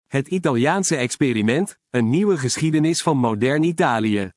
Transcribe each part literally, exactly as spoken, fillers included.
Het Italiaanse experiment, een nieuwe geschiedenis van modern Italië.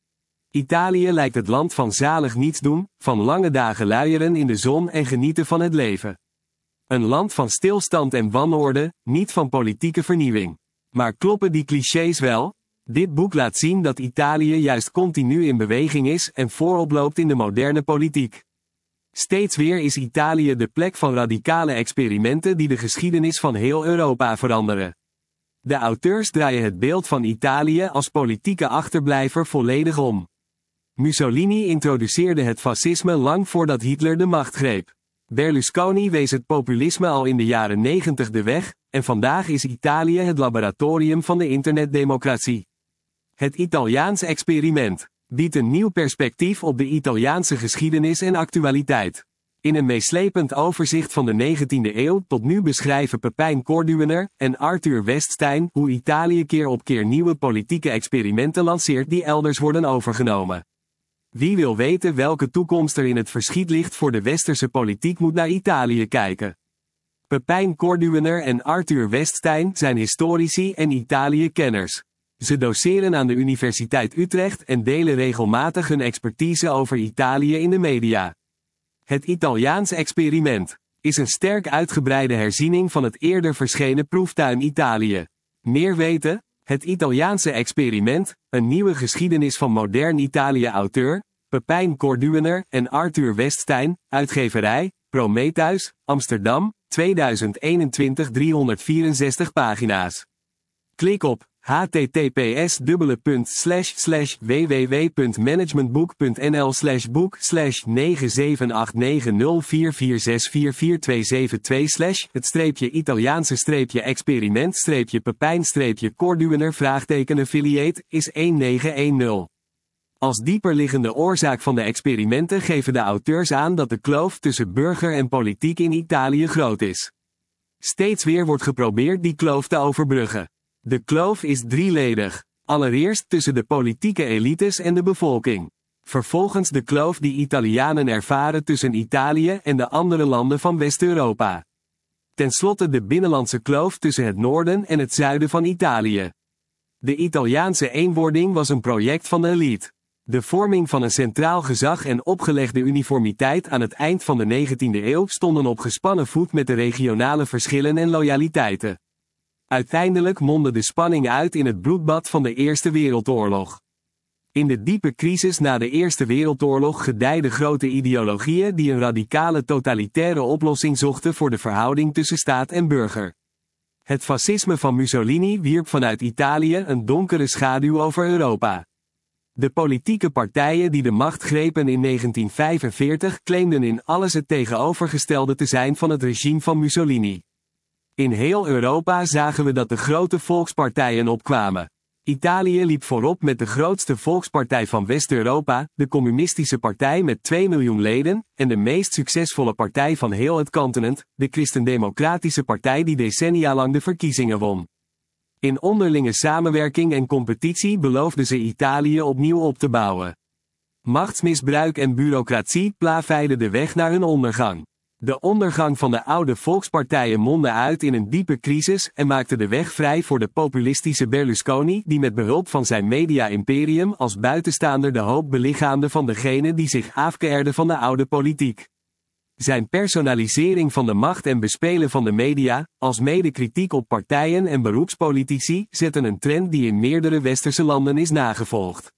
Italië lijkt het land van zalig nietsdoen, van lange dagen luieren in de zon en genieten van het leven. Een land van stilstand en wanorde, niet van politieke vernieuwing. Maar kloppen die clichés wel? Dit boek laat zien dat Italië juist continu in beweging is en voorop loopt in de moderne politiek. Steeds weer is Italië de plek van radicale experimenten die de geschiedenis van heel Europa veranderen. De auteurs draaien het beeld van Italië als politieke achterblijver volledig om. Mussolini introduceerde het fascisme lang voordat Hitler de macht greep. Berlusconi wees het populisme al in de jaren negentig de weg, en vandaag is Italië het laboratorium van de internetdemocratie. Het Italiaans experiment biedt een nieuw perspectief op de Italiaanse geschiedenis en actualiteit. In een meeslepend overzicht van de negentiende eeuw tot nu beschrijven Pepijn Corduener en Arthur Weststein hoe Italië keer op keer nieuwe politieke experimenten lanceert die elders worden overgenomen. Wie wil weten welke toekomst er in het verschiet ligt voor de westerse politiek moet naar Italië kijken. Pepijn Corduener en Arthur Weststein zijn historici en Italië-kenners. Ze doseren aan de Universiteit Utrecht en delen regelmatig hun expertise over Italië in de media. Het Italiaans experiment is een sterk uitgebreide herziening van het eerder verschenen proeftuin Italië. Meer weten? Het Italiaanse experiment, een nieuwe geschiedenis van modern Italië. Auteur, Pepijn Corduener en Arthur Weststein, uitgeverij, Prometheus, Amsterdam, tweeduizend eenentwintig driehonderdvierenzestig pagina's. Klik op h t t p s slash slash w w w punt managementboek punt n l slash boek slash negen zeven acht negen nul vier vier zes vier vier twee zeven twee slash het streepje Italiaanse streepje experiment streepje Pepijn streepje Corduener vraagteken affiliate is negentien honderd. Als dieperliggende oorzaak van de experimenten geven de auteurs aan dat de kloof tussen burger en politiek in Italië groot is. Steeds weer wordt geprobeerd die kloof te overbruggen. De kloof is drieledig. Allereerst tussen de politieke elites en de bevolking. Vervolgens de kloof die Italianen ervaren tussen Italië en de andere landen van West-Europa. Ten slotte de binnenlandse kloof tussen het noorden en het zuiden van Italië. De Italiaanse eenwording was een project van de elite. De vorming van een centraal gezag en opgelegde uniformiteit aan het eind van de negentiende eeuw stonden op gespannen voet met de regionale verschillen en loyaliteiten. Uiteindelijk mondde de spanning uit in het bloedbad van de Eerste Wereldoorlog. In de diepe crisis na de Eerste Wereldoorlog gedijden grote ideologieën die een radicale totalitaire oplossing zochten voor de verhouding tussen staat en burger. Het fascisme van Mussolini wierp vanuit Italië een donkere schaduw over Europa. De politieke partijen die de macht grepen in negentien vijfenveertig claimden in alles het tegenovergestelde te zijn van het regime van Mussolini. In heel Europa zagen we dat de grote volkspartijen opkwamen. Italië liep voorop met de grootste volkspartij van West-Europa, de Communistische Partij met twee miljoen leden, en de meest succesvolle partij van heel het continent, de Christendemocratische Partij die decennia lang de verkiezingen won. In onderlinge samenwerking en competitie beloofden ze Italië opnieuw op te bouwen. Machtsmisbruik en bureaucratie plaveiden de weg naar hun ondergang. De ondergang van de oude volkspartijen mondde uit in een diepe crisis en maakte de weg vrij voor de populistische Berlusconi die met behulp van zijn media-imperium als buitenstaander de hoop belichaamde van degenen die zich afkeerden van de oude politiek. Zijn personalisering van de macht en bespelen van de media, alsmede kritiek op partijen en beroepspolitici, zetten een trend die in meerdere westerse landen is nagevolgd.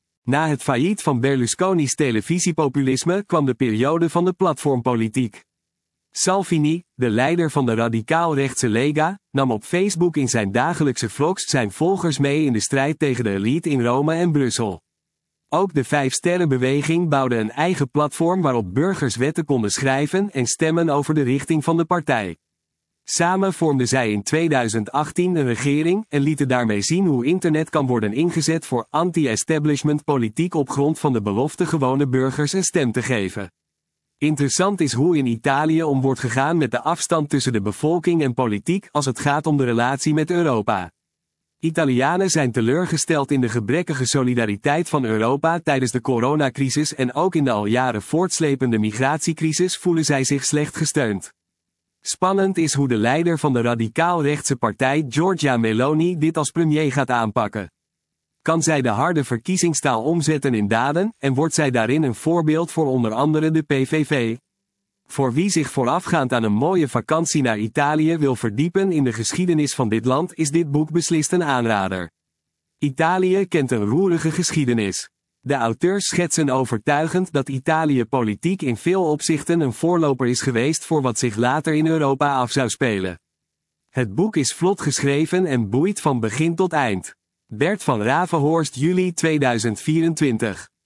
Na het failliet van Berlusconi's televisiepopulisme kwam de periode van de platformpolitiek. Salvini, de leider van de radicaal-rechtse Lega, nam op Facebook in zijn dagelijkse vlogs zijn volgers mee in de strijd tegen de elite in Rome en Brussel. Ook de Vijfsterrenbeweging bouwde een eigen platform waarop burgers wetten konden schrijven en stemmen over de richting van de partij. Samen vormden zij in tweeduizend achttien een regering en lieten daarmee zien hoe internet kan worden ingezet voor anti-establishment politiek op grond van de belofte gewone burgers een stem te geven. Interessant is hoe in Italië om wordt gegaan met de afstand tussen de bevolking en politiek als het gaat om de relatie met Europa. Italianen zijn teleurgesteld in de gebrekkige solidariteit van Europa tijdens de coronacrisis en ook in de al jaren voortslepende migratiecrisis voelen zij zich slecht gesteund. Spannend is hoe de leider van de radicaal-rechtse partij Giorgia Meloni dit als premier gaat aanpakken. Kan zij de harde verkiezingstaal omzetten in daden, en wordt zij daarin een voorbeeld voor onder andere de P V V? Voor wie zich voorafgaand aan een mooie vakantie naar Italië wil verdiepen in de geschiedenis van dit land is dit boek beslist een aanrader. Italië kent een roerige geschiedenis. De auteurs schetsen overtuigend dat Italië politiek in veel opzichten een voorloper is geweest voor wat zich later in Europa af zou spelen. Het boek is vlot geschreven en boeit van begin tot eind. Bert van Ravenhorst, juli tweeduizend vierentwintig.